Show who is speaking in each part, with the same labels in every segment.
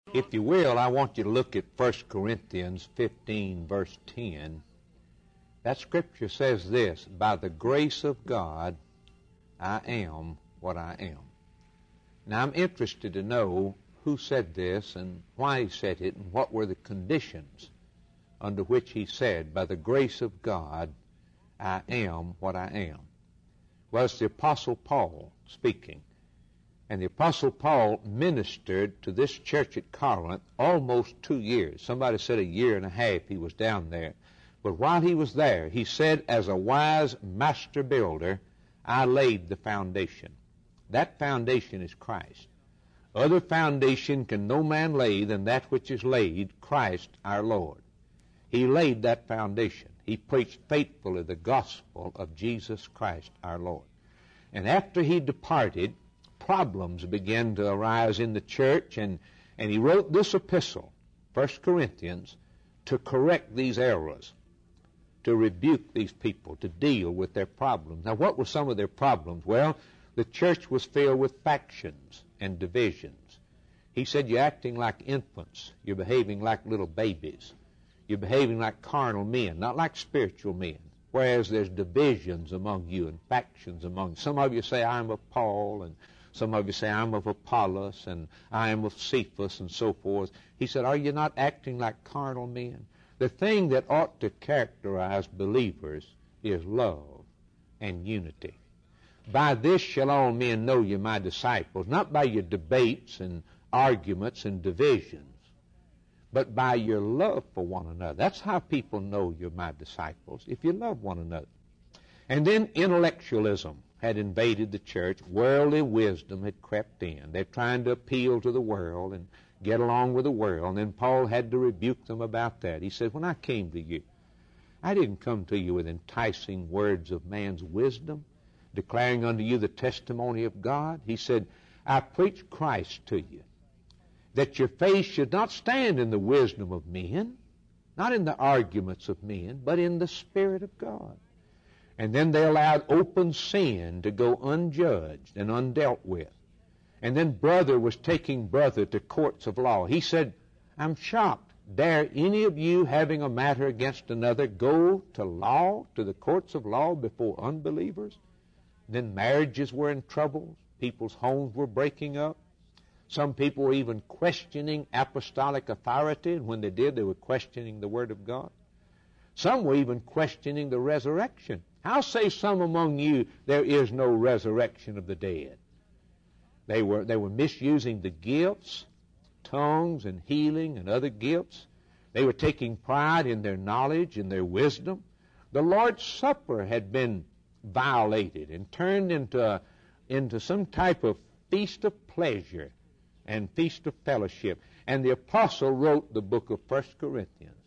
Speaker 1: If you will, I want you to look at 1 Corinthians 15, verse 10. That scripture says this: by the grace of God, I am what I am. Now, I'm interested to know who said this and why he said it and what were the conditions under which he said, by the grace of God, I am what I am. Well, it's the Apostle Paul speaking. And the Apostle Paul ministered to this church at Corinth almost 2 years. Somebody said a year and a half he was down there. But while he was there, he said, as a wise master builder, I laid the foundation. That foundation is Christ. Other foundation can no man lay than that which is laid, Christ our Lord. He laid that foundation. He preached faithfully the gospel of Jesus Christ our Lord. And after he departed, problems began to arise in the church, and he wrote this epistle, 1 Corinthians, to correct these errors, to rebuke these people, to deal with their problems. Now, what were some of their problems? Well, the church was filled with factions and divisions. He said, you're acting like infants. You're behaving like little babies. You're behaving like carnal men, not like spiritual men. Whereas there's divisions among you and factions among you. Some of you say, I'm of Paul, and some of you say, I'm of Apollos, and I am of Cephas, and so forth. He said, are you not acting like carnal men? The thing that ought to characterize believers is love and unity. By this shall all men know you're my disciples, not by your debates and arguments and divisions, but by your love for one another. That's how people know you're my disciples, if you love one another. And then intellectualism had invaded the church. Worldly wisdom had crept in. They're trying to appeal to the world and get along with the world. And then Paul had to rebuke them about that. He said, when I came to you, I didn't come to you with enticing words of man's wisdom, declaring unto you the testimony of God. He said, I preached Christ to you, that your faith should not stand in the wisdom of men, not in the arguments of men, but in the Spirit of God. And then they allowed open sin to go unjudged and undealt with. And then brother was taking brother to courts of law. He said, I'm shocked. Dare any of you, having a matter against another, go to law, to the courts of law before unbelievers? Then marriages were in trouble. People's homes were breaking up. Some people were even questioning apostolic authority, and when they did, they were questioning the Word of God. Some were even questioning the resurrection. How say some among you there is no resurrection of the dead? They were misusing the gifts, tongues and healing and other gifts. They were taking pride in their knowledge and their wisdom. The Lord's Supper had been violated and turned into some type of feast of pleasure and feast of fellowship. And the apostle wrote the book of 1 Corinthians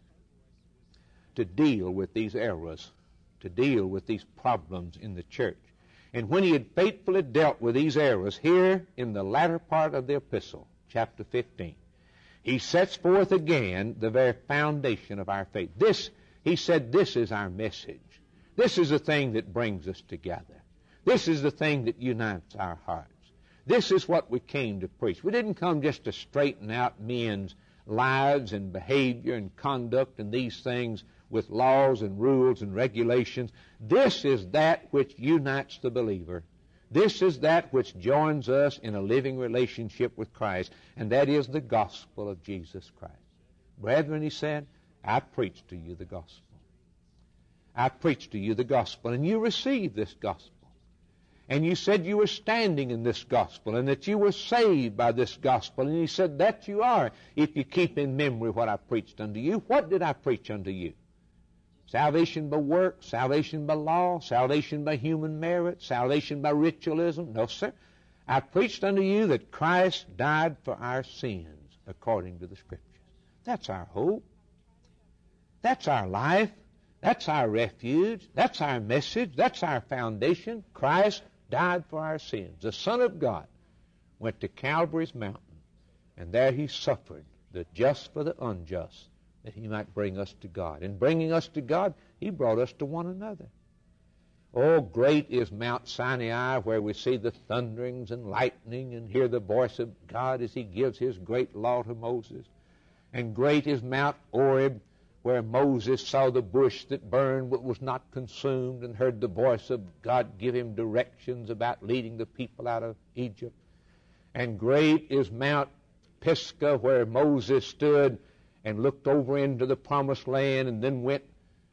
Speaker 1: to deal with these errors, to deal with these problems in the church. And when he had faithfully dealt with these errors, here in the latter part of the epistle, chapter 15, he sets forth again the very foundation of our faith. This, he said, this is our message. This is the thing that brings us together. This is the thing that unites our hearts. This is what we came to preach. We didn't come just to straighten out men's lives and behavior and conduct and these things with laws and rules and regulations. This is that which unites the believer. This is that which joins us in a living relationship with Christ, and that is the gospel of Jesus Christ. Brethren, he said, I preach to you the gospel. I preach to you the gospel, and you received this gospel. And you said you were standing in this gospel and that you were saved by this gospel. And he said that you are, if you keep in memory what I preached unto you. What did I preach unto you? Salvation by works, salvation by law, salvation by human merit, salvation by ritualism? No, sir. I preached unto you that Christ died for our sins according to the Scriptures. That's our hope. That's our life. That's our refuge. That's our message. That's our foundation. Christ died for our sins. The Son of God went to Calvary's mountain, and there he suffered, the just for the unjust, that he might bring us to God. In bringing us to God, he brought us to one another. Oh, great is Mount Sinai, where we see the thunderings and lightning and hear the voice of God as He gives His great law to Moses. And great is Mount Horeb, where Moses saw the bush that burned but was not consumed and heard the voice of God give him directions about leading the people out of Egypt. And great is Mount Pisgah, where Moses stood and looked over into the promised land and then went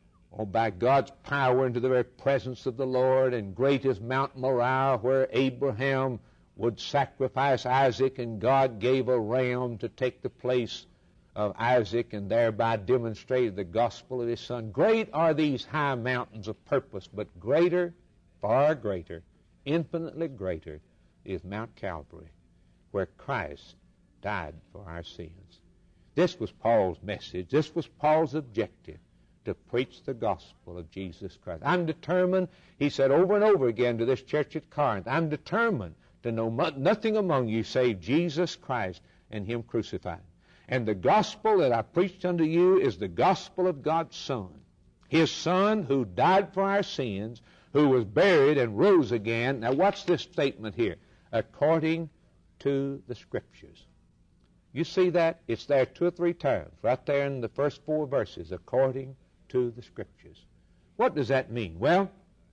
Speaker 1: by God's power into the very presence of the Lord. And great is Mount Moriah, where Abraham would sacrifice Isaac, and God gave a ram to take the place of Isaac and thereby demonstrated the gospel of His Son. Great are these high mountains of purpose, but greater, far greater, infinitely greater is Mount Calvary, where Christ died for our sins. This was Paul's message. This was Paul's objective, to preach the gospel of Jesus Christ. I'm determined, he said over and over again to this church at Corinth, I'm determined to know nothing among you save Jesus Christ and Him crucified. And the gospel that I preached unto you is the gospel of God's Son. His Son who died for our sins, who was buried and rose again. Now watch this statement here. According to the Scriptures. You see that? It's there 2 or 3 times, right there in the first 4 verses. According to the Scriptures. What does that mean? Well,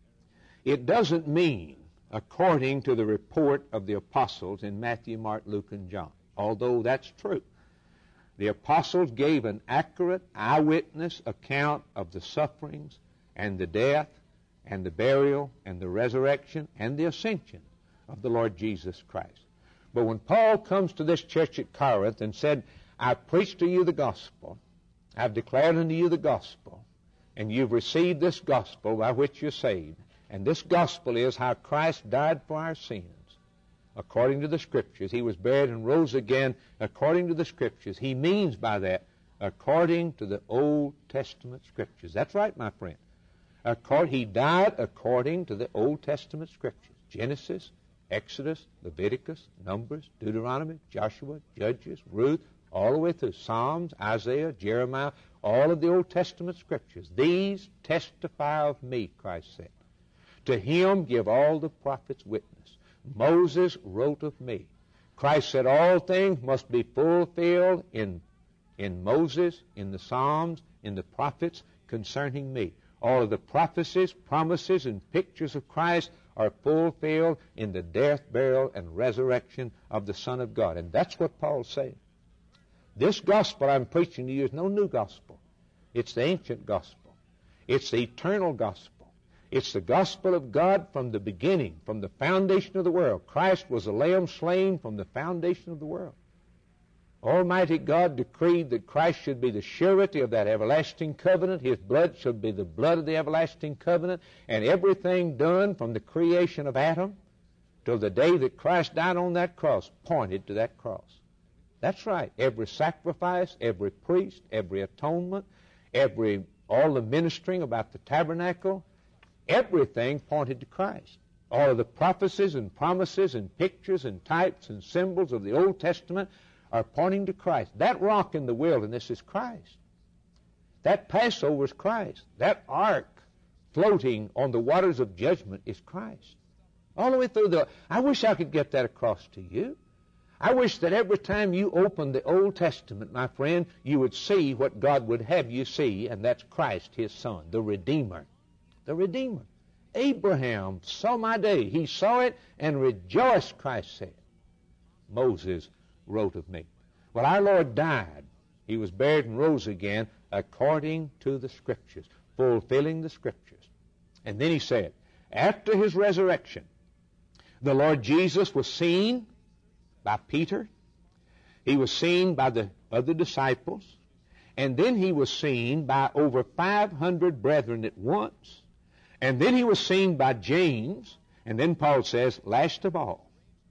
Speaker 1: it doesn't mean according to the report of the apostles in Matthew, Mark, Luke, and John, although that's true. The apostles gave an accurate eyewitness account of the sufferings and the death and the burial and the resurrection and the ascension of the Lord Jesus Christ. But when Paul comes to this church at Corinth and said, I preached to you the gospel, I've declared unto you the gospel, and you've received this gospel by which you're saved, and this gospel is how Christ died for our sins, according to the Scriptures. He was buried and rose again according to the Scriptures. He means by that, according to the Old Testament Scriptures. That's right, my friend. He died according to the Old Testament Scriptures. Genesis, Exodus, Leviticus, Numbers, Deuteronomy, Joshua, Judges, Ruth, all the way through Psalms, Isaiah, Jeremiah, all of the Old Testament Scriptures. These testify of me, Christ said. To Him give all the prophets witness. Moses wrote of me. Christ said all things must be fulfilled in Moses, in the Psalms, in the prophets concerning me. All of the prophecies, promises, and pictures of Christ are fulfilled in the death, burial, and resurrection of the Son of God. And that's what Paul's saying. This gospel I'm preaching to you is no new gospel. It's the ancient gospel. It's the eternal gospel. It's the gospel of God from the beginning, from the foundation of the world. Christ was a lamb slain from the foundation of the world. Almighty God decreed that Christ should be the surety of that everlasting covenant. His blood should be the blood of the everlasting covenant. And everything done from the creation of Adam till the day that Christ died on that cross pointed to that cross. That's right. Every sacrifice, every priest, every atonement, all the ministering about the tabernacle, everything pointed to Christ. All of the prophecies and promises and pictures and types and symbols of the Old Testament are pointing to Christ. That rock in the wilderness is Christ. That Passover is Christ. That ark floating on the waters of judgment is Christ. All the way through I wish I could get that across to you. I wish that every time you open the Old Testament, my friend, you would see what God would have you see, and that's Christ, His Son, the Redeemer. The Redeemer. Abraham saw my day. He saw it and rejoiced, Christ said. Moses wrote of me. Well, our Lord died. He was buried and rose again according to the Scriptures, fulfilling the Scriptures. And then he said, after His resurrection, the Lord Jesus was seen by Peter. He was seen by the other disciples. And then He was seen by over 500 brethren at once. And then He was seen by James. And then Paul says, last of all,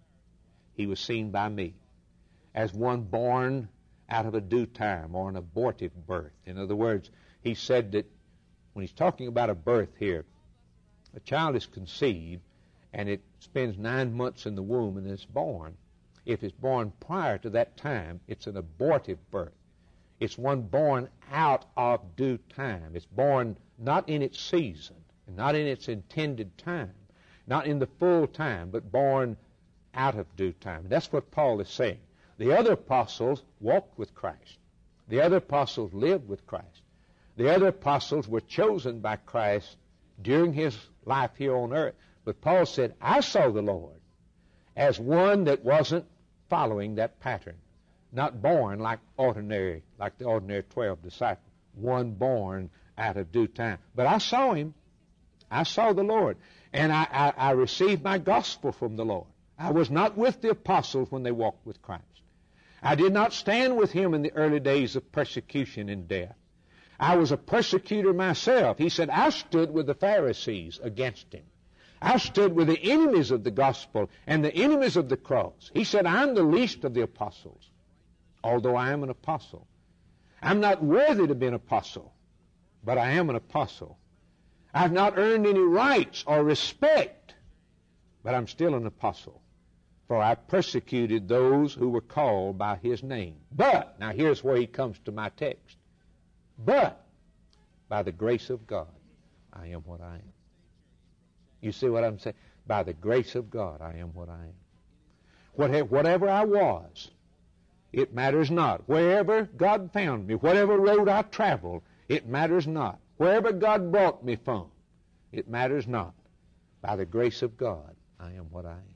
Speaker 1: He was seen by me as one born out of a due time or an abortive birth. In other words, he said that when he's talking about a birth here, a child is conceived and it spends 9 months in the womb and is born. If it's born prior to that time, it's an abortive birth. It's one born out of due time. It's born not in its season. and not in its intended time, not in the full time, but born out of due time. And that's what Paul is saying. The other apostles walked with Christ. The other apostles lived with Christ. The other apostles were chosen by Christ during his life here on earth. But Paul said, I saw the Lord as one that wasn't following that pattern, not born like the ordinary 12 disciples, one born out of due time. But I saw him. I saw the Lord. And I received my gospel from the Lord. I was not with the apostles when they walked with Christ. I did not stand with him in the early days of persecution and death. I was a persecutor myself. He said, I stood with the Pharisees against him. I stood with the enemies of the gospel and the enemies of the cross. He said, I'm the least of the apostles, although I am an apostle. I'm not worthy to be an apostle, but I am an apostle. I've not earned any rights or respect, but I'm still an apostle. For I persecuted those who were called by his name. But, now here's where he comes to my text. But, by the grace of God, I am what I am. You see what I'm saying? By the grace of God, I am what I am. Whatever I was, it matters not. Wherever God found me, whatever road I traveled, it matters not. Wherever God brought me from, it matters not. By the grace of God, I am what I am.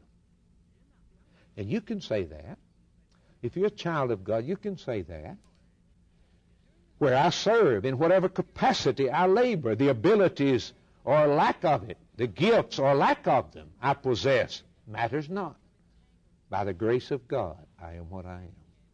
Speaker 1: And you can say that. If you're a child of God, you can say that. Where I serve, in whatever capacity I labor, the abilities or lack of it, the gifts or lack of them I possess, matters not. By the grace of God, I am what I am.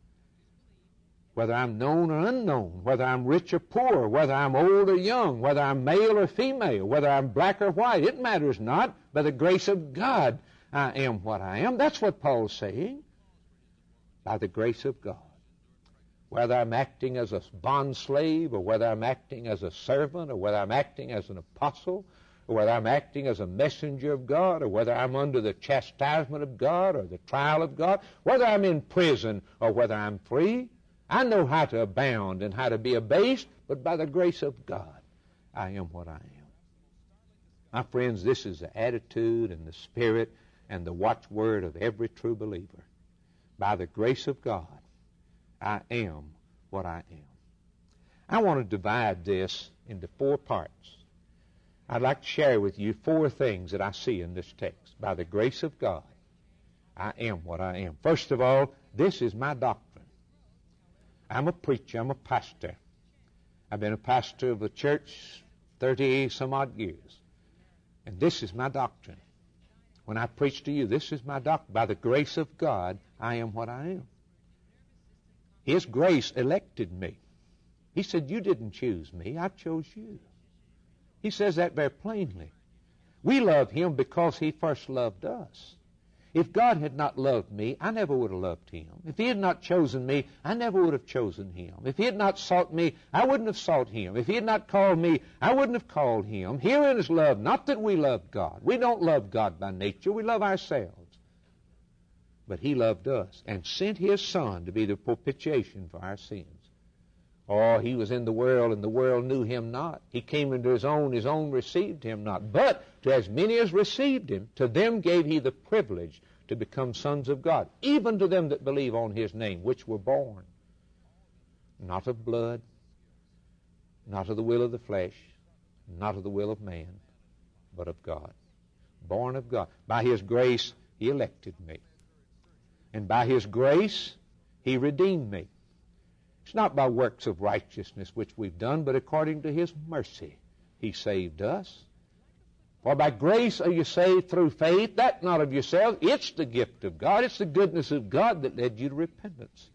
Speaker 1: Whether I'm known or unknown, whether I'm rich or poor, whether I'm old or young, whether I'm male or female, whether I'm black or white, it matters not. By the grace of God, I am what I am. That's what Paul's saying. By the grace of God. Whether I'm acting as a bond slave, or whether I'm acting as a servant, or whether I'm acting as an apostle, or whether I'm acting as a messenger of God, or whether I'm under the chastisement of God, or the trial of God, whether I'm in prison, or whether I'm free, I know how to abound and how to be abased, but by the grace of God, I am what I am. My friends, this is the attitude and the spirit and the watchword of every true believer. By the grace of God, I am what I am. I want to divide this into 4 parts. I'd like to share with you 4 things that I see in this text. By the grace of God, I am what I am. First of all, this is my doctrine. I'm a preacher. I'm a pastor. I've been a pastor of a church 30-some-odd years. And this is my doctrine. When I preach to you, this is my doctrine. By the grace of God, I am what I am. His grace elected me. He said, you didn't choose me. I chose you. He says that very plainly. We love him because he first loved us. If God had not loved me, I never would have loved him. If he had not chosen me, I never would have chosen him. If he had not sought me, I wouldn't have sought him. If he had not called me, I wouldn't have called him. Herein is love, not that we love God. We don't love God by nature. We love ourselves. But he loved us and sent his Son to be the propitiation for our sins. Oh, he was in the world, and the world knew him not. He came into his own received him not. But to as many as received him, to them gave he the privilege to become sons of God, even to them that believe on his name, which were born, not of blood, not of the will of the flesh, not of the will of man, but of God. Born of God. By his grace, he elected me. And by his grace, he redeemed me. It's not by works of righteousness which we've done, but according to his mercy, he saved us. For by grace are you saved through faith, that not of yourselves. It's the gift of God. It's the goodness of God that led you to repentance.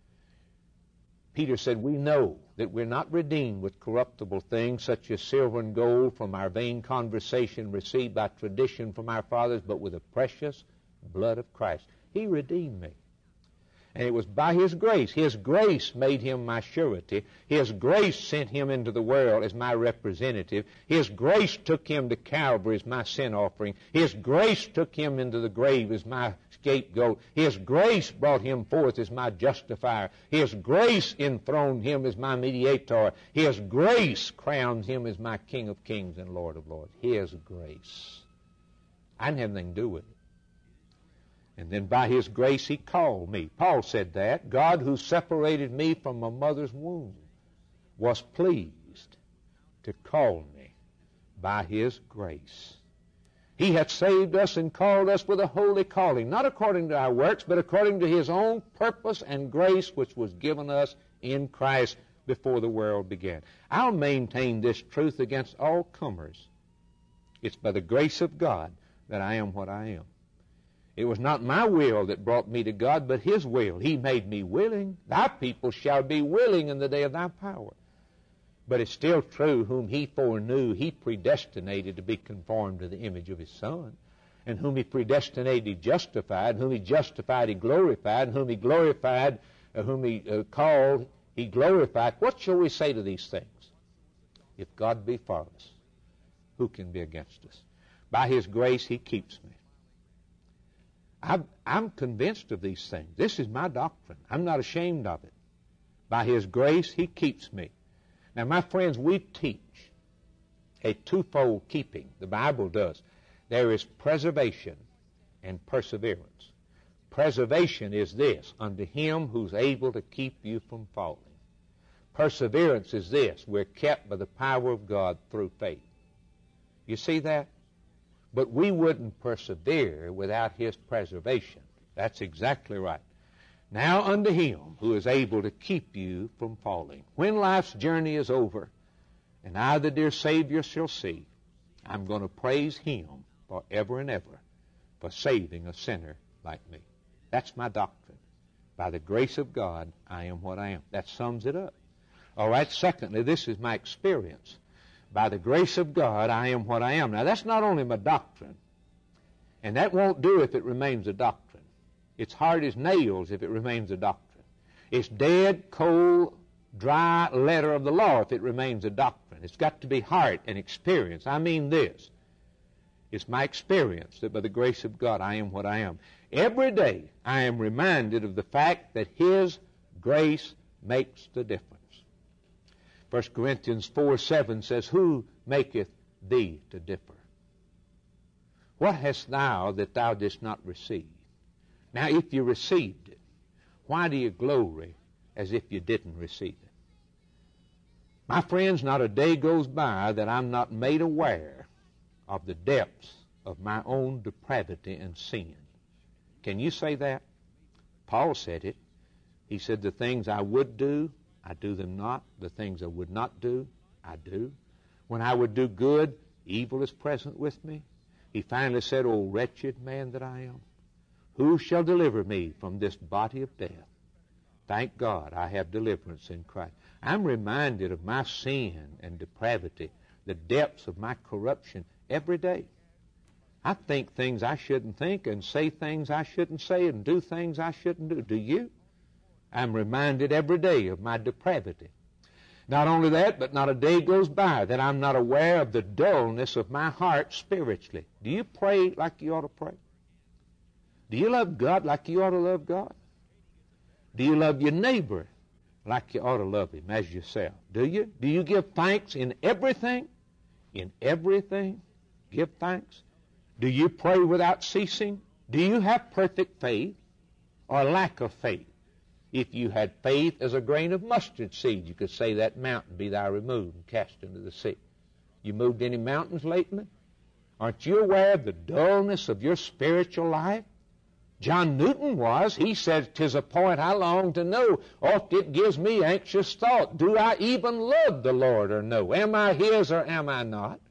Speaker 1: Peter said, we know that we're not redeemed with corruptible things such as silver and gold from our vain conversation received by tradition from our fathers, but with the precious blood of Christ. He redeemed me. And it was by His grace. His grace made Him my surety. His grace sent Him into the world as my representative. His grace took Him to Calvary as my sin offering. His grace took Him into the grave as my scapegoat. His grace brought Him forth as my justifier. His grace enthroned Him as my mediator. His grace crowned Him as my King of kings and Lord of lords. His grace. I didn't have anything to do with it. And then by His grace He called me. Paul said that. God, who separated me from my mother's womb, was pleased to call me by His grace. He hath saved us and called us with a holy calling, not according to our works, but according to His own purpose and grace, which was given us in Christ before the world began. I'll maintain this truth against all comers. It's by the grace of God that I am what I am. It was not my will that brought me to God, but His will. He made me willing. Thy people shall be willing in the day of Thy power. But it's still true, whom He foreknew, He predestinated to be conformed to the image of His Son. And whom He predestinated, He justified. Whom He justified, He glorified. And whom He glorified, whom He called, He glorified. What shall we say to these things? If God be for us, who can be against us? By His grace He keeps me. I'm convinced of these things. This is my doctrine. I'm not ashamed of it. By His grace He keeps me. Now, my friends, we teach a twofold keeping. The Bible does. There is preservation and perseverance. Preservation is this: unto Him who's able to keep you from falling. Perseverance is this: we're kept by the power of God through faith. You see that? But we wouldn't persevere without His preservation. That's exactly right. Now unto Him who is able to keep you from falling. When life's journey is over, and I, the dear Savior, shall see, I'm going to praise Him forever and ever for saving a sinner like me. That's my doctrine. By the grace of God, I am what I am. That sums it up. All right, secondly, this is my experience. By the grace of God, I am what I am. Now, that's not only my doctrine, and that won't do if it remains a doctrine. It's hard as nails if it remains a doctrine. It's dead, cold, dry letter of the law if it remains a doctrine. It's got to be heart and experience. I mean this. It's my experience that by the grace of God, I am what I am. Every day, I am reminded of the fact that His grace makes the difference. 1 Corinthians 4:7 says, who maketh thee to differ? What hast thou that thou didst not receive? Now, if you received it, why do you glory as if you didn't receive it? My friends, not a day goes by that I'm not made aware of the depths of my own depravity and sin. Can you say that? Paul said it. He said, the things I would do, I do them not. The things I would not do, I do. When I would do good, evil is present with me. He finally said, O wretched man that I am, who shall deliver me from this body of death? Thank God I have deliverance in Christ. I'm reminded of my sin and depravity, the depths of my corruption every day. I think things I shouldn't think and say things I shouldn't say and do things I shouldn't do. Do you? I'm reminded every day of my depravity. Not only that, but not a day goes by that I'm not aware of the dullness of my heart spiritually. Do you pray like you ought to pray? Do you love God like you ought to love God? Do you love your neighbor like you ought to love him as yourself? Do you? Do you give thanks in everything? In everything, give thanks. Do you pray without ceasing? Do you have perfect faith or lack of faith? If you had faith as a grain of mustard seed, you could say that mountain, be thou removed and cast into the sea. You moved any mountains lately? Aren't you aware of the dullness of your spiritual life? John Newton was. He said, 'tis a point I long to know. Oft it gives me anxious thought. Do I even love the Lord or no? Am I His or am I not?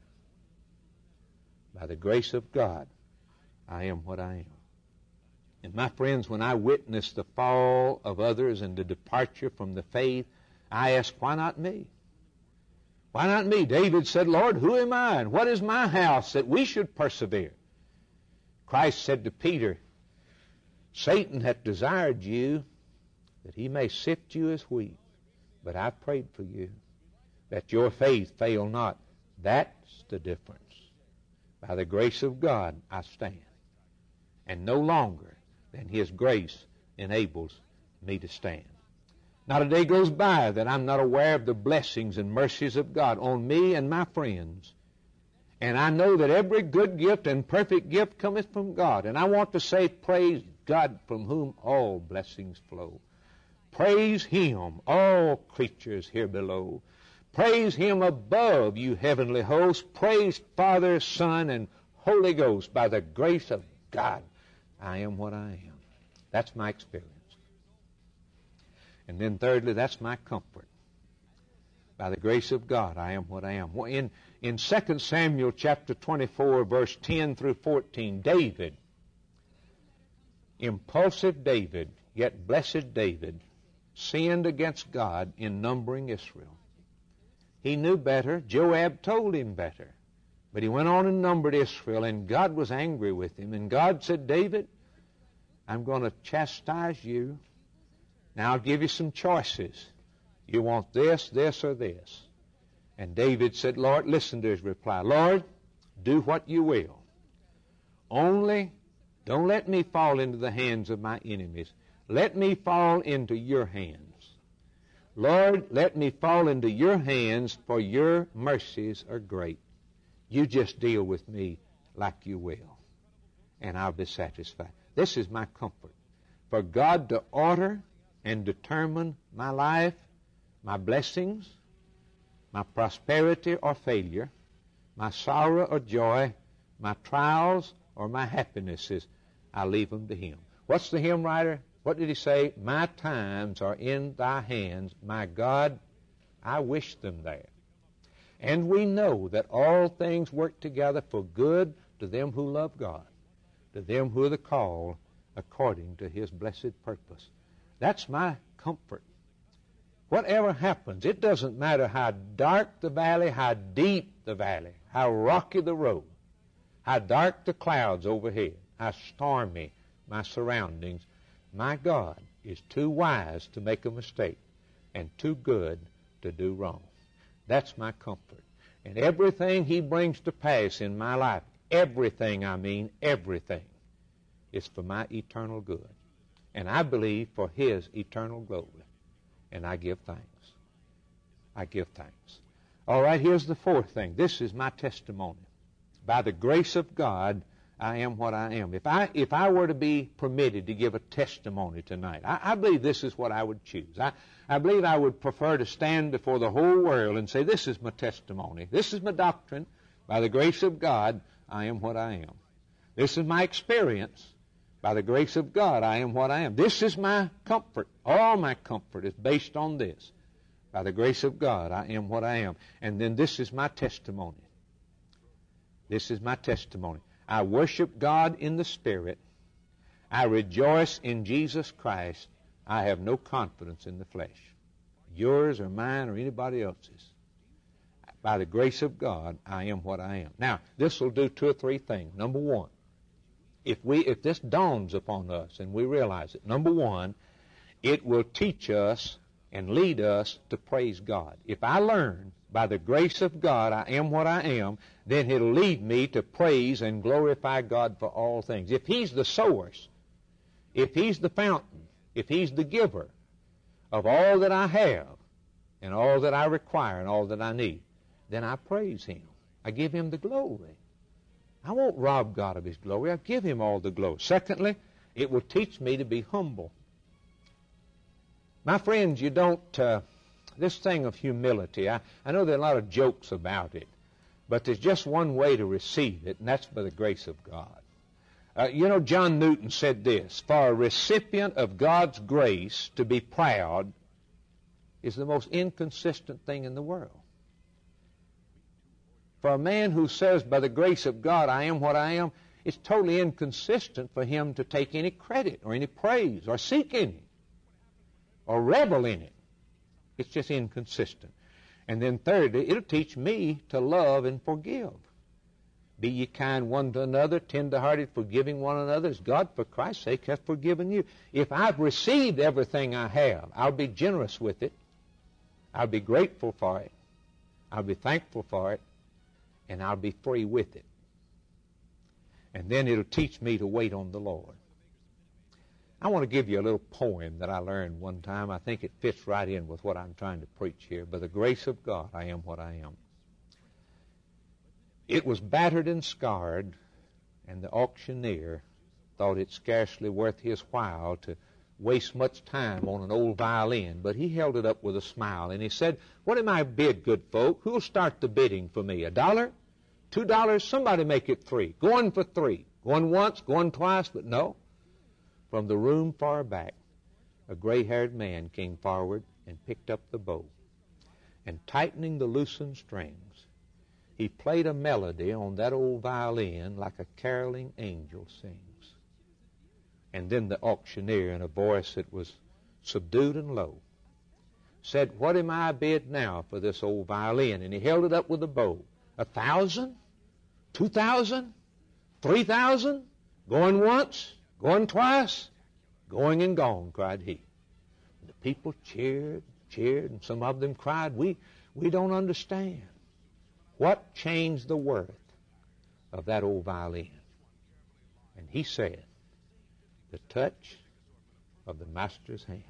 Speaker 1: By the grace of God, I am what I am. And my friends, when I witness the fall of others and the departure from the faith, I ask, why not me? Why not me? David said, Lord, who am I and what is my house that we should persevere? Christ said to Peter, Satan hath desired you that he may sift you as wheat. But I prayed for you, that your faith fail not. That's the difference. By the grace of God, I stand. And no longer than his grace enables me to stand. Not a day goes by that I'm not aware of the blessings and mercies of God on me and my friends. And I know that every good gift and perfect gift cometh from God. And I want to say, praise God, from whom all blessings flow. Praise him, all creatures here below. Praise him above, you heavenly hosts. Praise Father, Son, and Holy Ghost. By the grace of God, I am what I am. That's my experience. And then thirdly, that's my comfort. By the grace of God, I am what I am. In 2 Samuel chapter 24, verse 10 through 14, David, impulsive David, yet blessed David, sinned against God in numbering Israel. He knew better. Joab told him better. But he went on and numbered Israel, and God was angry with him. And God said, David, I'm going to chastise you. Now I'll give you some choices. You want this, this, or this. And David said, Lord, listen to his reply. Lord, do what you will. Only don't let me fall into the hands of my enemies. Let me fall into your hands. Lord, let me fall into your hands, for your mercies are great. You just deal with me like you will, and I'll be satisfied. This is my comfort. For God to order and determine my life, my blessings, my prosperity or failure, my sorrow or joy, my trials or my happinesses, I leave them to him. What's the hymn writer? What did he say? My times are in thy hands. My God, I wish them there. And we know that all things work together for good to them who love God, to them who are the called according to his blessed purpose. That's my comfort. Whatever happens, it doesn't matter how dark the valley, how deep the valley, how rocky the road, how dark the clouds overhead, how stormy my surroundings. My God is too wise to make a mistake and too good to do wrong. That's my comfort. And everything he brings to pass in my life, everything, everything, is for my eternal good. And I believe for his eternal glory. And I give thanks. I give thanks. All right, here's the fourth thing. This is my testimony. By the grace of God, I am what I am. If I were to be permitted to give a testimony tonight, I believe this is what I would choose. I believe I would prefer to stand before the whole world and say, this is my testimony. This is my doctrine. By the grace of God, I am what I am. This is my experience. By the grace of God, I am what I am. This is my comfort. All my comfort is based on this. By the grace of God, I am what I am. And then this is my testimony. This is my testimony. I worship God in the Spirit. I rejoice in Jesus Christ. I have no confidence in the flesh, yours or mine or anybody else's. By the grace of God, I am what I am. Now, this will do two or three things. Number one, if this dawns upon us and we realize it, number one, it will teach us and lead us to praise God. If I learn by the grace of God I am what I am, then it'll lead me to praise and glorify God for all things. If he's the source, if he's the fountain, if he's the giver of all that I have and all that I require and all that I need, then I praise him. I give him the glory. I won't rob God of his glory. I give him all the glory. Secondly, it will teach me to be humble. My friends, you don't... this thing of humility, I know there are a lot of jokes about it, but there's just one way to receive it, and that's by the grace of God. John Newton said this, for a recipient of God's grace to be proud is the most inconsistent thing in the world. For a man who says, by the grace of God, I am what I am, it's totally inconsistent for him to take any credit or any praise or seek any or revel in it. It's just inconsistent. And then thirdly, it'll teach me to love and forgive. Be ye kind one to another, tender-hearted, forgiving one another, as God, for Christ's sake, hath forgiven you. If I've received everything I have, I'll be generous with it. I'll be grateful for it. I'll be thankful for it. And I'll be free with it. And then it'll teach me to wait on the Lord. I want to give you a little poem that I learned one time. I think it fits right in with what I'm trying to preach here. By the grace of God, I am what I am. It was battered and scarred, and the auctioneer thought it scarcely worth his while to waste much time on an old violin, but he held it up with a smile, and he said, "What am I bid, good folk? Who'll start the bidding for me? $1? $2? Somebody make it $3. Going for $3. Going once, going twice, but no." From the room far back, a gray-haired man came forward and picked up the bow, and tightening the loosened strings, he played a melody on that old violin like a caroling angel sings. And then the auctioneer, in a voice that was subdued and low, said, "What am I bid now for this old violin?" And he held it up with a bow. 1,000? 2,000? 3,000? Going once? Going twice? Going and gone, cried he. And the people cheered, and some of them cried, we don't understand. What changed the worth of that old violin? And he said, the touch of the Master's hand.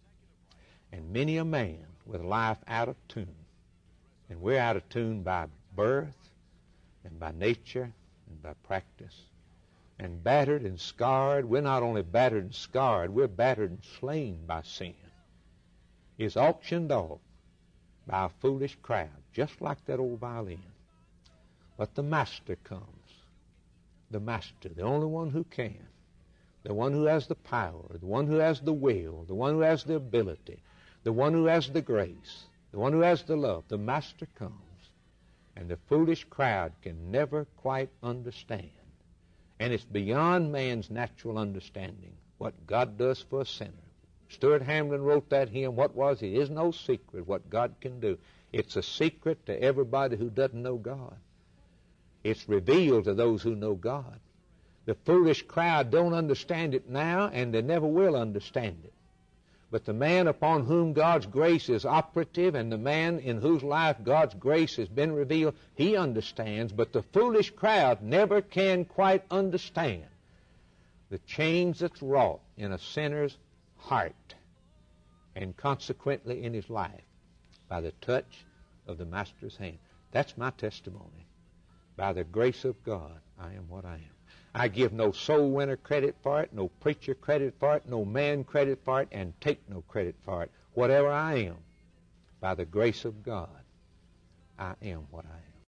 Speaker 1: And many a man with life out of tune, and we're out of tune by birth and by nature and by practice, and battered and scarred. We're not only battered and scarred, we're battered and slain by sin, is auctioned off by a foolish crowd, just like that old violin. But the Master comes. The Master, the only one who can, the one who has the power, the one who has the will, the one who has the ability, the one who has the grace, the one who has the love. The Master comes, and the foolish crowd can never quite understand. And it's beyond man's natural understanding what God does for a sinner. Stuart Hamlin wrote that hymn, what was it? It is no secret what God can do. It's a secret to everybody who doesn't know God. It's revealed to those who know God. The foolish crowd don't understand it now, and they never will understand it. But the man upon whom God's grace is operative, and the man in whose life God's grace has been revealed, he understands. But the foolish crowd never can quite understand the change that's wrought in a sinner's heart, and consequently in his life, by the touch of the Master's hand. That's my testimony. By the grace of God, I am what I am. I give no soul winner credit for it, no preacher credit for it, no man credit for it, and take no credit for it. Whatever I am, by the grace of God, I am what I am.